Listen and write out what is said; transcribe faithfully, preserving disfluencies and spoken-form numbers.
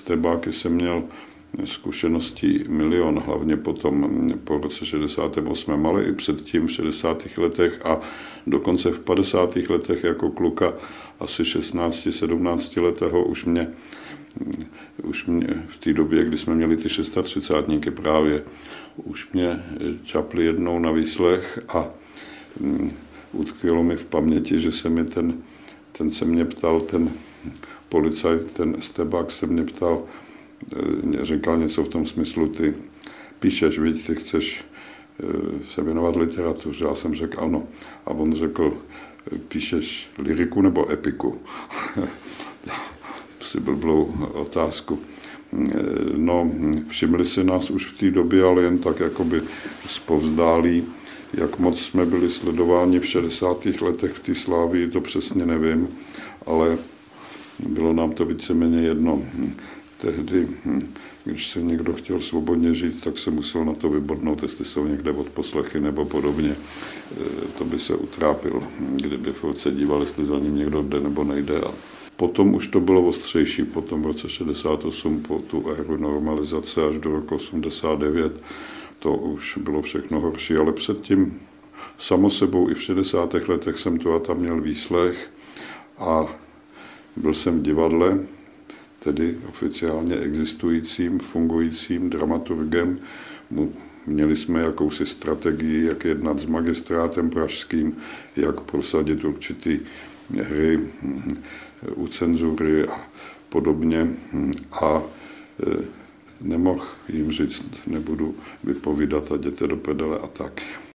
stebáky jsem měl zkušeností milion, hlavně potom po roce šedesátém osmém, ale i předtím v šedesátých letech a dokonce v padesátých letech jako kluka asi šestnáct sedmnáct letého už mě, už mě v té době, kdy jsme měli ty šestadvacátníky právě, už mě čapli jednou na výslech a utkvělo mi v paměti, že se mi ten, ten se mě ptal, ten policajt, ten stebák se mě ptal, říkal něco v tom smyslu, ty píšeš, viď, ty chceš se věnovat literatuře. Já jsem řekl ano. A on řekl, píšeš lyriku nebo epiku? Si blblou otázku. No, všimli si nás už v té době, ale jen tak jakoby zpovzdálí. Jak moc jsme byli sledováni v šedesátých letech v té Slávii, to přesně nevím, ale bylo nám to víceméně jedno. Tehdy, když se někdo chtěl svobodně žít, tak se musel na to vybodnout, jestli jsou někde odposlechy nebo podobně. To by se utrápil, kdyby furt se díval, jestli za ním někdo jde nebo nejde. A potom už to bylo ostřejší, potom v roce šedesát osm po tu éru normalizace až do roku osmdesát devět, to už bylo všechno horší, ale předtím samo sebou i v šedesátých letech jsem tu a tam měl výslech a byl jsem v divadle, tedy oficiálně existujícím, fungujícím dramaturgem. Měli jsme jakousi strategii, jak jednat s magistrátem pražským, jak prosadit určitý hry u cenzury a podobně. A nemohl jim říct, nebudu vypovídat a jděte do prdele a tak.